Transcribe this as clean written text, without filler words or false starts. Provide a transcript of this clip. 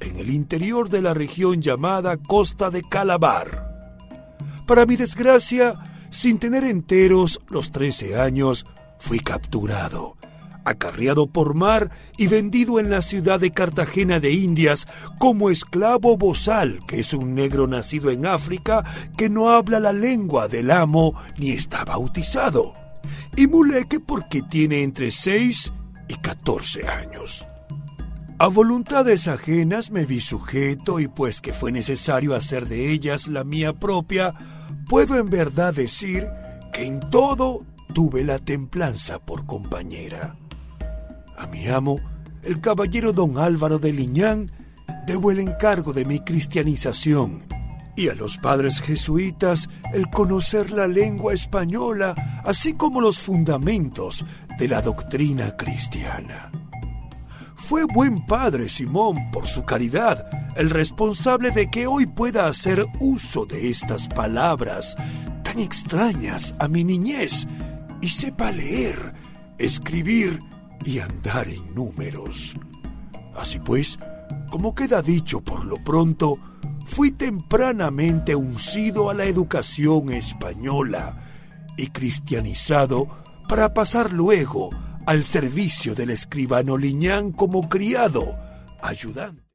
en el interior de la región llamada Costa de Calabar. Para mi desgracia, sin tener enteros los 13 años, fui capturado, acarreado por mar y vendido en la ciudad de Cartagena de Indias como esclavo bozal, que es un negro nacido en África que no habla la lengua del amo ni está bautizado, y muleque porque tiene entre 6 y 14 años. A voluntades ajenas me vi sujeto y pues que fue necesario hacer de ellas la mía propia, puedo en verdad decir que en todo tuve la templanza por compañera. A mi amo, el caballero don Álvaro de Liñán, debo el encargo de mi cristianización, y a los padres jesuitas el conocer la lengua española, así como los fundamentos de la doctrina cristiana. Fue buen padre Simón, por su caridad, el responsable de que hoy pueda hacer uso de estas palabras tan extrañas a mi niñez y sepa leer, escribir y andar en números. Así pues, como queda dicho por lo pronto, fui tempranamente uncido a la educación española y cristianizado para pasar luego al servicio del escribano Liñán como criado, ayudante.